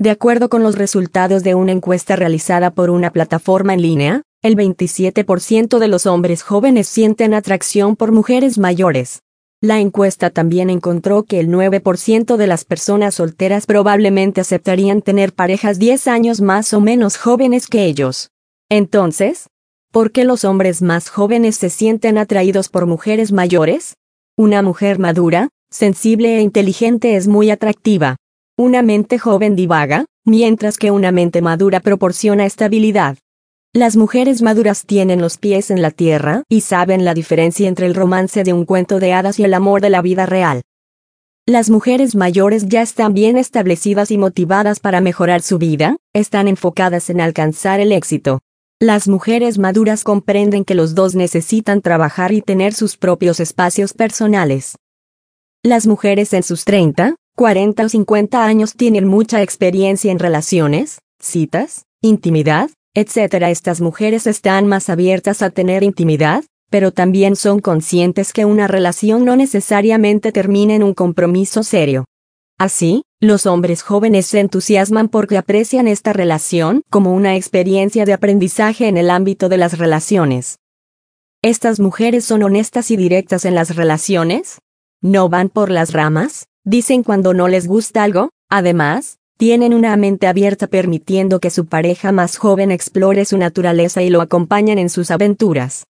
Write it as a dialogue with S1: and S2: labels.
S1: De acuerdo con los resultados de una encuesta realizada por una plataforma en línea, el 27% de los hombres jóvenes sienten atracción por mujeres mayores. La encuesta también encontró que el 9% de las personas solteras probablemente aceptarían tener parejas 10 años más o menos jóvenes que ellos. Entonces, ¿por qué los hombres más jóvenes se sienten atraídos por mujeres mayores? Una mujer madura, sensible e inteligente es muy atractiva. Una mente joven divaga, mientras que una mente madura proporciona estabilidad. Las mujeres maduras tienen los pies en la tierra y saben la diferencia entre el romance de un cuento de hadas y el amor de la vida real. Las mujeres mayores ya están bien establecidas y motivadas para mejorar su vida, están enfocadas en alcanzar el éxito. Las mujeres maduras comprenden que los dos necesitan trabajar y tener sus propios espacios personales. Las mujeres en sus 30, 40 o 50 años tienen mucha experiencia en relaciones, citas, intimidad, etc. Estas mujeres están más abiertas a tener intimidad, pero también son conscientes que una relación no necesariamente termina en un compromiso serio. Así, los hombres jóvenes se entusiasman porque aprecian esta relación como una experiencia de aprendizaje en el ámbito de las relaciones. ¿Estas mujeres son honestas y directas en las relaciones? ¿No van por las ramas? ¿Dicen cuando no les gusta algo? Además, tienen una mente abierta permitiendo que su pareja más joven explore su naturaleza y lo acompañen en sus aventuras.